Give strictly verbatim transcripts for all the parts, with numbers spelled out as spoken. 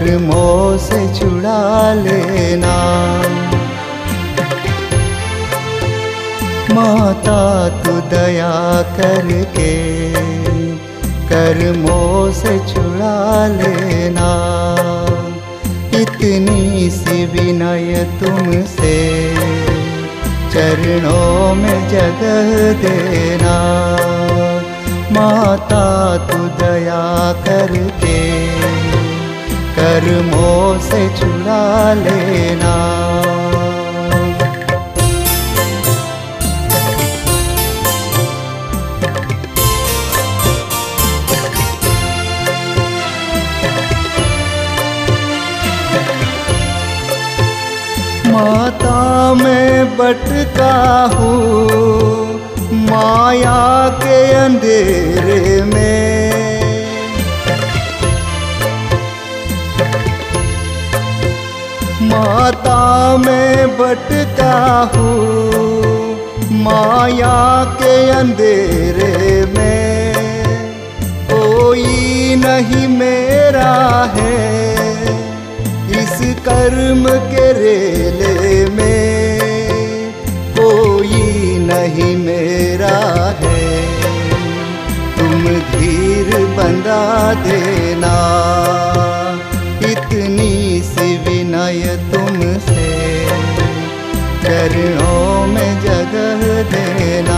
कर्मों से छुड़ा लेना। माता तू दया करके कर्मों से छुड़ा लेना। इतनी सी विनय तुमसे चरणों में जगह देना। माता तू दया करके कर्मों से छुड़ा लेना। माता मैं भटका हूँ माया के अंधेरे में। माता मैं भटका हूँ माया के अंधेरे में। कोई नहीं मेरा है इस कर्म के रेले में। कोई नहीं मेरा है तुम धीर बंधा देना। इतनी सी विनय तुमसे चरणों में जगह देना।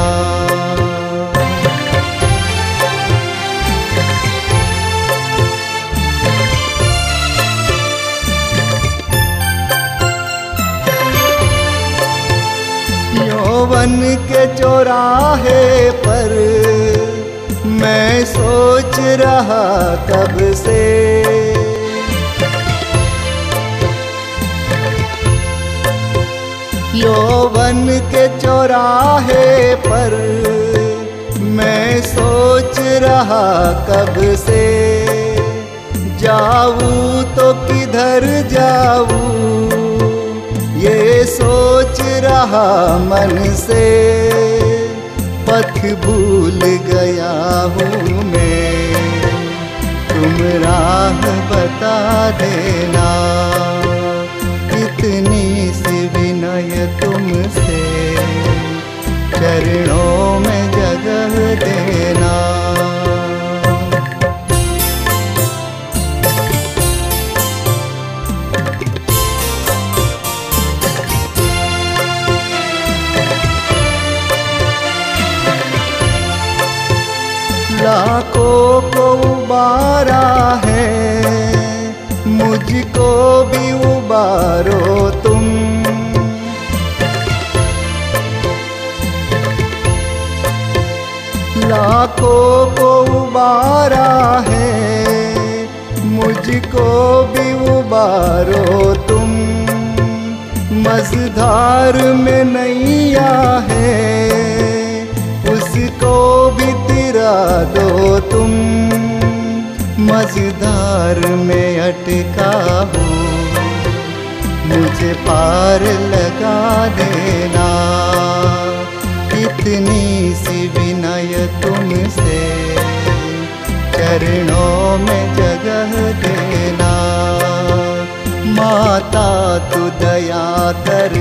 यौवन के चौराहे पर मैं सोच रहा कब से। यौवन के चौराहे पर मैं सोच रहा कब से। जाऊँ तो किधर जाऊँ ये सोच रहा मन से। पथ भूल गया हूँ मैं तुम राह बता देना। इतनी सी विनय तुमसे चरणों में जगह देना। लाखों को उबारा है मुझको भी उबारो तुम। लाखों को उबारा है मुझको भी उबारो तुम। मझधार में नैया है उसको भी तिरा दो तुम। मझधार में अटका हूँ मुझे पार लगा देना। इतनी सी विनय तुमसे चरणों में जगह देना। माता तू दया कर